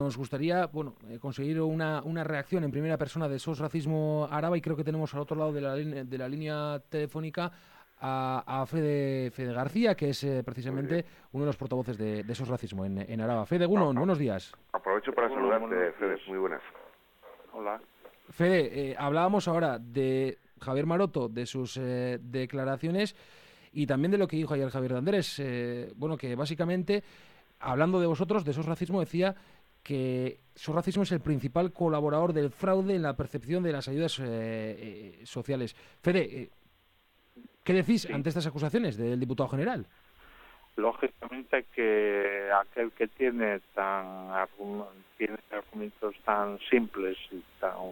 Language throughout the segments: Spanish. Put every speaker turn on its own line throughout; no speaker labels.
Nos gustaría conseguir una reacción en primera persona de SOS Racismo Araba, y creo que tenemos al otro lado de la línea telefónica a Fede García, que es
Muy
precisamente
bien.
uno de los portavoces de SOS Racismo en Araba. Fede, buenos días.
Aprovecho para saludarte, Fede. Muy buenas.
Hola.
Fede, hablábamos ahora de Javier Maroto, de sus declaraciones y también de lo que dijo ayer Javier de Andrés. Que básicamente, hablando de vosotros, de SOS Racismo, decía que SOS Racismo es el principal colaborador del fraude en la percepción de las ayudas sociales. Fede, ¿qué decís
Sí,
ante estas acusaciones del diputado general?
lógicamente que aquel que tiene argumentos tan simples y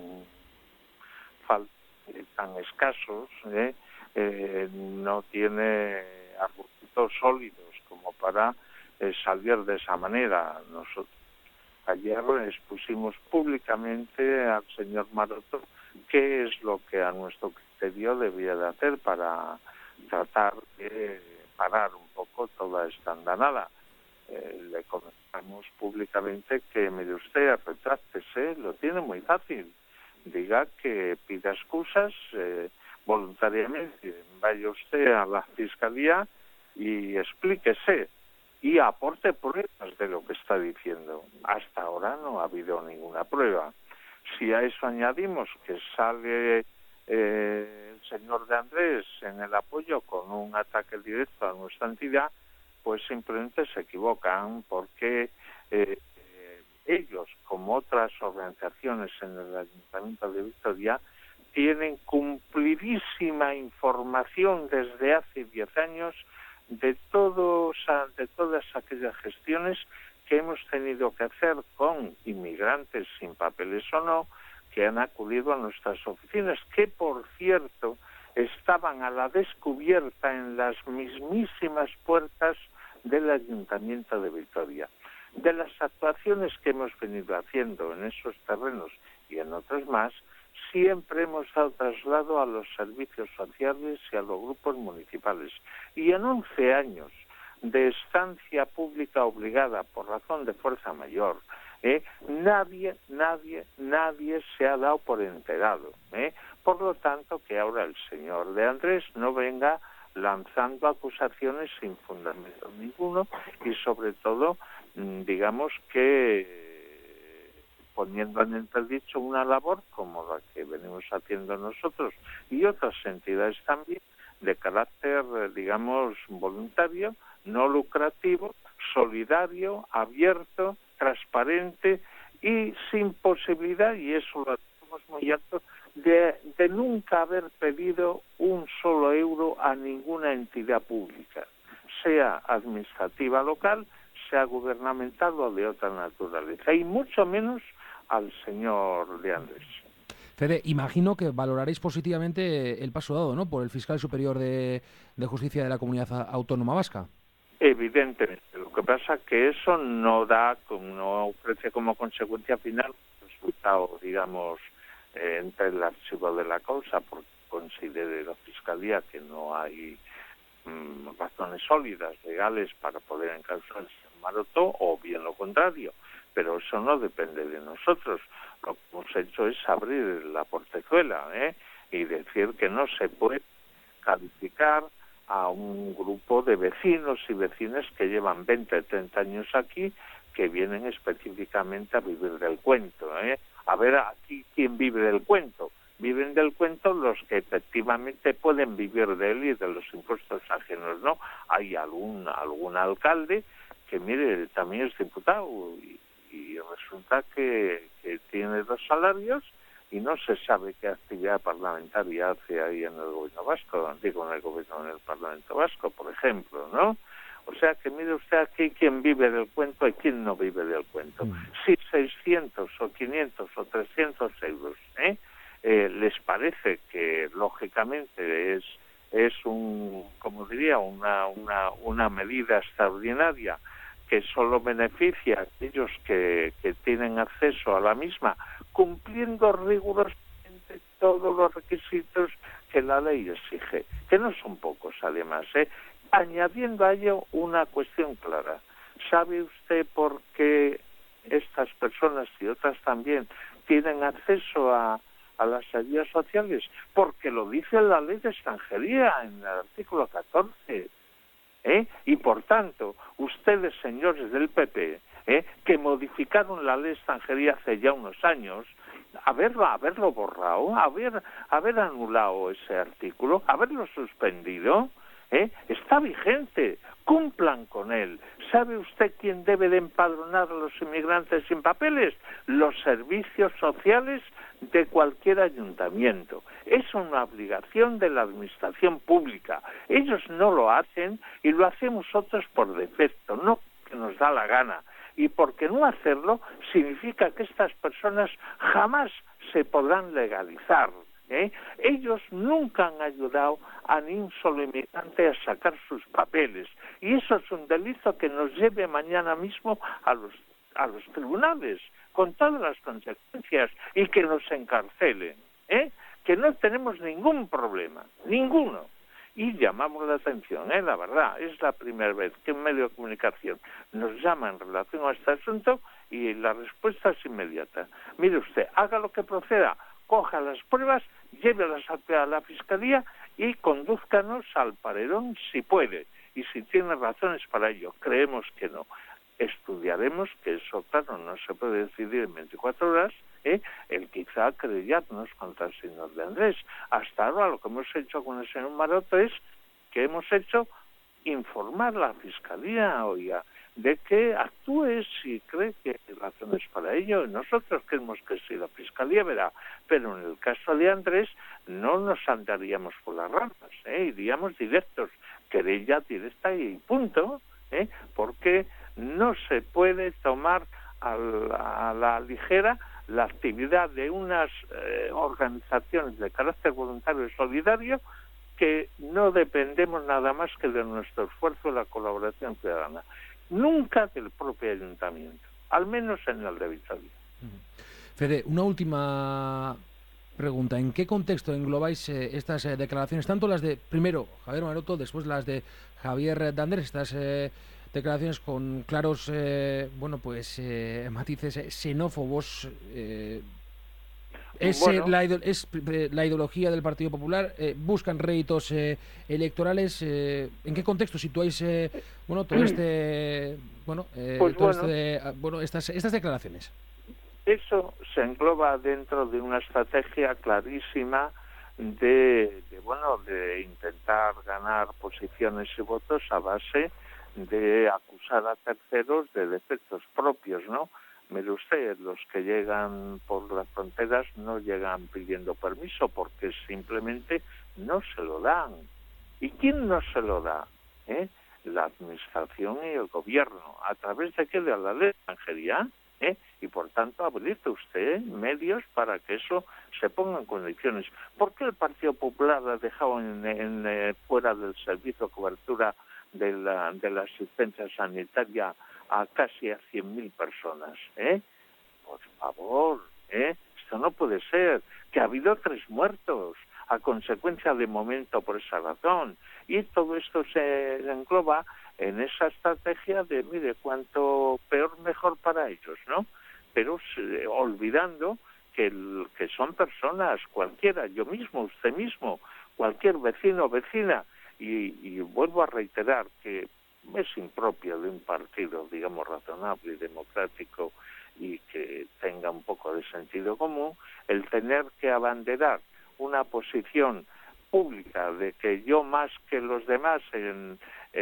tan escasos, no tiene argumentos sólidos como para salir de esa manera. Nosotros ayer expusimos públicamente al señor Maroto qué es lo que a nuestro criterio debía de hacer para tratar de parar un poco toda esta andanada. Le comentamos públicamente que, mire usted, retráctese, lo tiene muy fácil. Diga que pida excusas voluntariamente, vaya usted a la Fiscalía y explíquese y aporte pruebas de lo que está diciendo. Hasta ahora no ha habido ninguna prueba. Si a eso añadimos que sale el señor de Andrés en el apoyo con un ataque directo a nuestra entidad, pues simplemente se equivocan, porque ellos, como otras organizaciones en el Ayuntamiento de Vitoria, tienen cumplidísima información desde hace 10 años de todas aquellas gestiones que hemos tenido que hacer con inmigrantes sin papeles o no, que han acudido a nuestras oficinas, que por cierto estaban a la descubierta en las mismísimas puertas del Ayuntamiento de Vitoria. De las actuaciones que hemos venido haciendo en esos terrenos y en otros más, siempre hemos dado traslado a los servicios sociales y a los grupos municipales. Y en 11 años de estancia pública obligada por razón de fuerza mayor, nadie se ha dado por enterado. Por lo tanto, que ahora el señor de Andrés no venga lanzando acusaciones sin fundamento ninguno y sobre todo, digamos que poniendo en entredicho una labor como la que venimos haciendo nosotros y otras entidades también, de carácter, digamos, voluntario, no lucrativo, solidario, abierto, transparente y sin posibilidad, y eso lo tenemos muy alto, de nunca haber pedido un solo euro a ninguna entidad pública, sea administrativa local, sea gubernamental o de otra naturaleza, y mucho menos al señor de Andrés.
Fede, imagino que valoraréis positivamente el paso dado, ¿no?, por el fiscal superior de Justicia de la Comunidad Autónoma Vasca.
Evidentemente. Lo que pasa es que eso no ofrece como consecuencia final un resultado, digamos, entre el archivo de la causa, porque considere la Fiscalía que no hay razones sólidas, legales, para poder encausar al señor Maroto, o bien lo contrario. Pero eso no depende de nosotros. Lo que hemos hecho es abrir la portezuela y decir que no se puede calificar a un grupo de vecinos y vecinas que llevan 20, 30 años aquí, que vienen específicamente a vivir del cuento. A ver, aquí, ¿quién vive del cuento? Viven del cuento los que efectivamente pueden vivir de él y de los impuestos ajenos, ¿no? Hay algún alcalde que, mire, también es diputado y resulta que tiene 2 salarios y no se sabe qué actividad parlamentaria hace ahí en el gobierno vasco, en el Parlamento Vasco, por ejemplo, ¿no? O sea que mire usted aquí quién vive del cuento y quién no vive del cuento. Si 600 o 500 o 300 euros les parece que lógicamente es una medida extraordinaria que solo beneficia a aquellos que tienen acceso a la misma, cumpliendo rigurosamente todos los requisitos que la ley exige, que no son pocos además, añadiendo a ello una cuestión clara. ¿Sabe usted por qué estas personas y otras también tienen acceso a las ayudas sociales? Porque lo dice la ley de extranjería en el artículo 14. Y por tanto, ustedes, señores del PP, que modificaron la ley de extranjería hace ya unos años, haberlo borrado, haber anulado ese artículo, haberlo suspendido, está vigente, cumplan con él. ¿Sabe usted quién debe de empadronar a los inmigrantes sin papeles? Los servicios sociales de cualquier ayuntamiento. Es una obligación de la administración pública. Ellos no lo hacen y lo hacemos nosotros por defecto, no que nos da la gana. Y porque no hacerlo significa que estas personas jamás se podrán legalizar. Ellos nunca han ayudado a ni un solo inmigrante a sacar sus papeles. Y eso es un delito que nos lleve mañana mismo a los tribunales, con todas las consecuencias, y que nos encarcelen. Que no tenemos ningún problema, ninguno. Y llamamos la atención, la verdad, es la primera vez que un medio de comunicación nos llama en relación a este asunto y la respuesta es inmediata. Mire usted, haga lo que proceda, coja las pruebas, llévelas a la Fiscalía y condúzcanos al paredón si puede. Y si tiene razones para ello, creemos que no. Estudiaremos, que eso, claro, no se puede decidir en 24 horas, el quizá querellarnos contra el señor de Andrés. Hasta ahora lo que hemos hecho con el señor Maroto es que hemos hecho informar a la Fiscalía, oiga, de que actúe si cree que hay razones para ello. Nosotros creemos que sí, la Fiscalía verá, pero en el caso de Andrés no nos andaríamos por las ramas, iríamos directos, querella directa y punto, porque no se puede tomar a la ligera la actividad de unas organizaciones de carácter voluntario y solidario que no dependemos nada más que de nuestro esfuerzo y la colaboración ciudadana. Nunca del propio ayuntamiento, al menos en el de Vitoria.
Fede, una última pregunta. ¿En qué contexto englobáis estas declaraciones? Tanto las de, primero, Javier Maroto, después las de Javier de Andrés, estas declaraciones con claros matices xenófobos. Es la ideología del Partido Popular, buscan réditos electorales. ¿En qué contexto situáis estas declaraciones?
Eso se engloba dentro de una estrategia clarísima de intentar ganar posiciones y votos a base de acusar a terceros de defectos propios, ¿no? Mire usted, los que llegan por las fronteras no llegan pidiendo permiso porque simplemente no se lo dan. ¿Y quién no se lo da? La administración y el gobierno. ¿A través de qué? De la ley de extranjería. Y por tanto habilite usted medios para que eso se ponga en condiciones. ¿Por qué el Partido Popular ha dejado fuera del servicio de cobertura de la asistencia sanitaria a casi a 100.000 personas? Por favor, esto no puede ser. Que ha habido 3 muertos a consecuencia de momento por esa razón. Y todo esto se engloba en esa estrategia de, mire, cuanto peor mejor para ellos, ¿no? Pero olvidando que son personas, cualquiera, yo mismo, usted mismo, cualquier vecino o vecina, y vuelvo a reiterar que es impropio de un partido, digamos, razonable y democrático y que tenga un poco de sentido común, el tener que abanderar una posición pública de que yo más que los demás en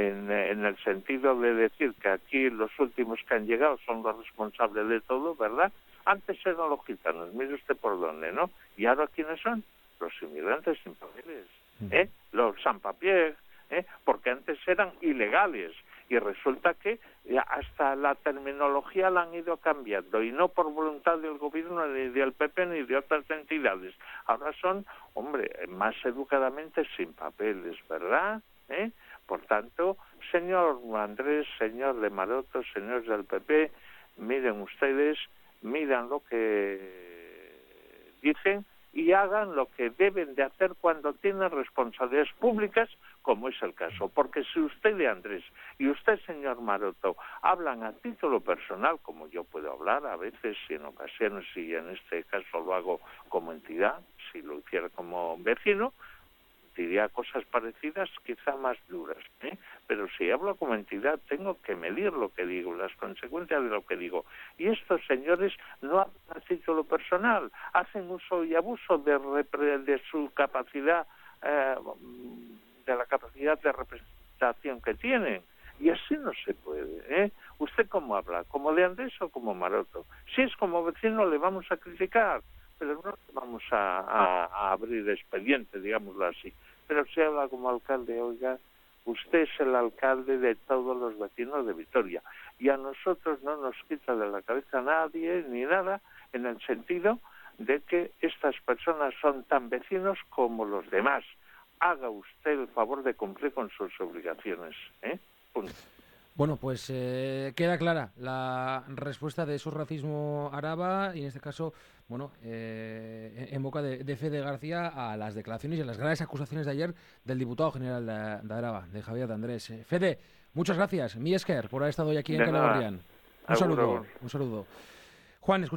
el sentido de decir que aquí los últimos que han llegado son los responsables de todo, ¿verdad? Antes eran los gitanos, mire usted por dónde, ¿no? ¿Y ahora quiénes son? Los inmigrantes sin papeles, los sans papiers, porque antes eran ilegales y resulta que hasta la terminología la han ido cambiando y no por voluntad del gobierno ni del PP ni de otras entidades. Ahora son, más educadamente sin papeles, ¿verdad? Por tanto, señor Andrés, señor de Maroto, señores del PP, miren ustedes, miran lo que dicen y hagan lo que deben de hacer cuando tienen responsabilidades públicas, como es el caso. Porque si usted de Andrés y usted, señor Maroto, hablan a título personal, como yo puedo hablar a veces y en ocasiones, y en este caso lo hago como entidad, si lo hiciera como vecino, diría cosas parecidas, quizá más duras, pero si hablo como entidad tengo que medir lo que digo, las consecuencias de lo que digo. Y estos señores no hacen a título personal, hacen uso y abuso de su capacidad, de la capacidad de representación que tienen. Y así no se puede. ¿Usted cómo habla? ¿Como de Andrés o como Maroto? Si es como vecino le vamos a criticar, pero no vamos a abrir expediente, digámoslo así. Pero si habla como alcalde, oiga, usted es el alcalde de todos los vecinos de Vitoria. Y a nosotros no nos quita de la cabeza nadie ni nada, en el sentido de que estas personas son tan vecinos como los demás. Haga usted el favor de cumplir con sus obligaciones. Punto.
Bueno, pues queda clara la respuesta de Sos Racismo Araba y en este caso, bueno, en boca de Fede García a las declaraciones y a las graves acusaciones de ayer del diputado general de Araba, de Javier de Andrés. Fede, muchas gracias, mi esker, por haber estado hoy aquí en Kale Berrian. Un saludo. Juan,